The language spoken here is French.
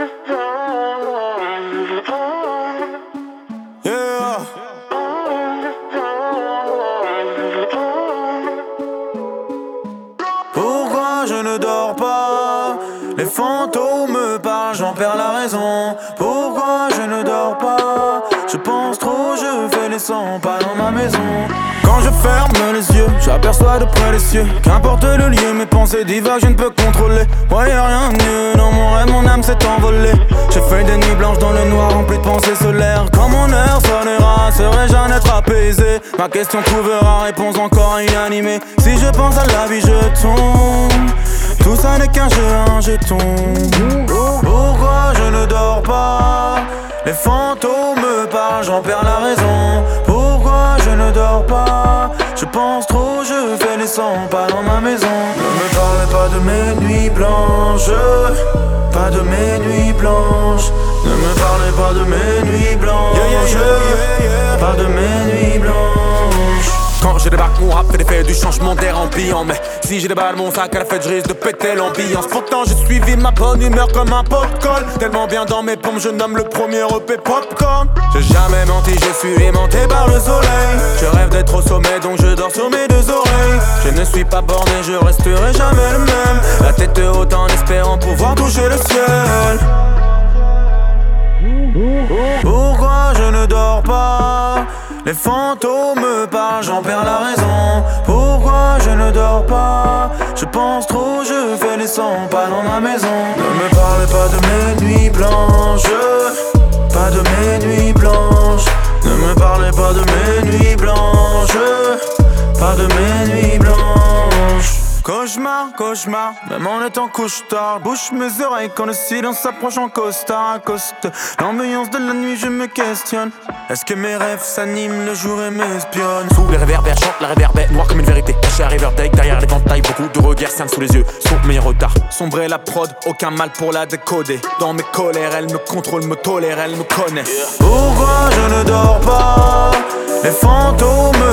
Yeah. Pourquoi je ne dors pas? Les fantômes me parlent, j'en perds la raison. Pourquoi je ne dors pas? Je pense trop, je fais les 100 pas dans ma maison. Quand je ferme les yeux, j'aperçois de près les cieux. Qu'importe le lieu, mes pensées divagent, je ne peux contrôler. Ouais, y'a rien de mieux, dans mon rêve, mon âme s'est envolée. J'ai fait des nuits blanches dans le noir, rempli de pensées solaires. Quand mon heure sonnera, serai-je un être apaisé? Ma question trouvera réponse encore inanimée. Si je pense à la vie, je tombe. Tout ça n'est qu'un jeu, un jeton. Pourquoi je ne dors pas? Les fantômes me parlent, j'en perds la raison. Pourquoi je ne dors pas? Je pense trop, je fais les 100 pas dans ma maison. Ne me parlez pas de mes nuits blanches, pas de mes nuits blanches. Ne me parlez pas de mes nuits blanches, pas de mes nuits blanches. Quand je débarque, mon rap fait l'effet du changement d'air ambiant. Mais si j'ai déballe mon sac à la fête, je risque de péter l'ambiance. Pourtant j'ai suivi ma bonne humeur comme un popcorn. Tellement bien dans mes pompes, je nomme le premier EP Popcorn. J'ai jamais menti, je suis aimanté par le soleil. Je rêve d'être au sommet, donc je dors sur mes deux oreilles. Je ne suis pas borné, je resterai jamais le même. La tête haute en espérant pouvoir toucher le ciel. Pourquoi je ne dors pas? Les fantômes me parlent, j'en perds la raison. Pourquoi je ne dors pas? Je pense trop, je fais les 100 pas dans ma maison. Ne me parlez pas de mes nuits blanches, pas de mes nuits blanches. Ne me parlez pas de mes nuits blanches, pas de mes nuits blanches. Cauchemar, cauchemar, même en étant couche-tard. Bouche mes oreilles quand le silence s'approche en costard à coste. L'ambiance de la nuit, je me questionne. Est-ce que mes rêves s'animent le jour et m'espionnent? Sous les réverbères, chante la réverbère, noir comme une vérité. Caché à Riverdale, derrière l'éventail, beaucoup de regards cernent sous les yeux. Son meilleur retard, sombrer la prod, aucun mal pour la décoder. Dans mes colères, elle me contrôle, me tolère, elle me connaît. Pourquoi je ne dors pas? Les fantômes